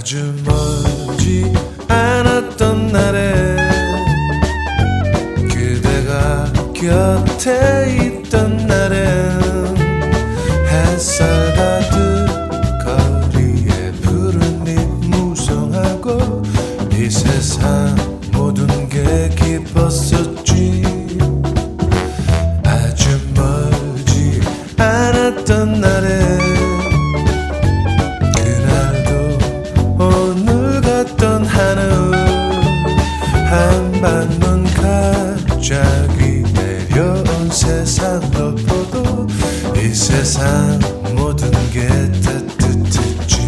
아주 멀지 않았던 날에 그대가 곁에 있던 날엔 햇살 가득 거리에 푸른 잎 무성하고 이 세상 모든 게 기뻤었지. 아주 멀지 않았던 날에 그날도 오늘 같던 하늘 한방눈 갑자기 내려온 세상도 보도 이 세상 모든 게 따뜻했지.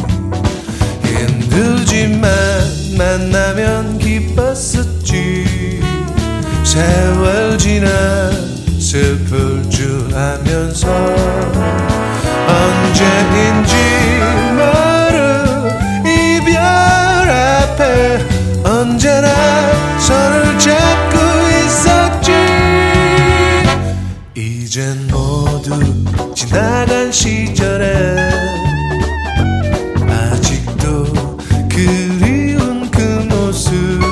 힘들지만 만나면 기뻤었지. 세월 지나 슬플 줄 알면서 언제인지 모른 이별 앞에 언제나 손을 잡고 있었지. 이젠 모두 지나간 시절에 아직도 그리운 그 모습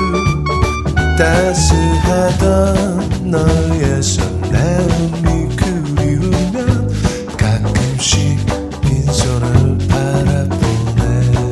따스하던 너의 손내음이 그리우면 가끔씩 빈손을 바라보네.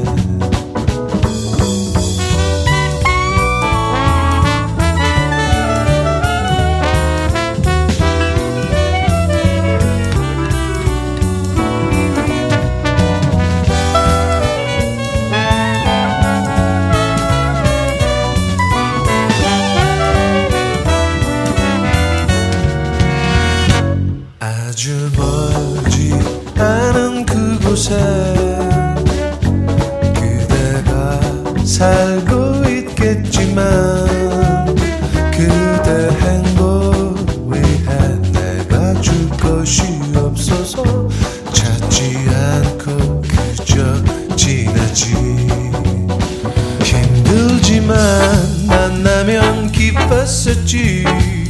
아주 멀지 않은 그곳에 그대가 살고 있겠지만 그대 행복 위해 내가 줄 것이 없어서 찾지 않고 그저 지나지. 힘들지만 만나면 기뻤었지.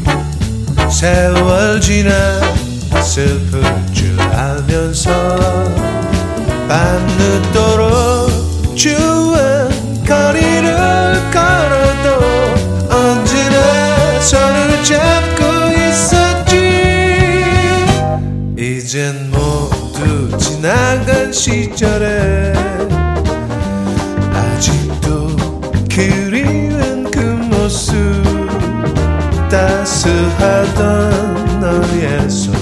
세월 지나 슬플 줄 알면서 밤늦도록 추운 거리를 걸어도 언제나 손을 잡고 있었지. 이젠 모두 지나간 시절에 아직도 그리운 그 모습 따스하던 너의 손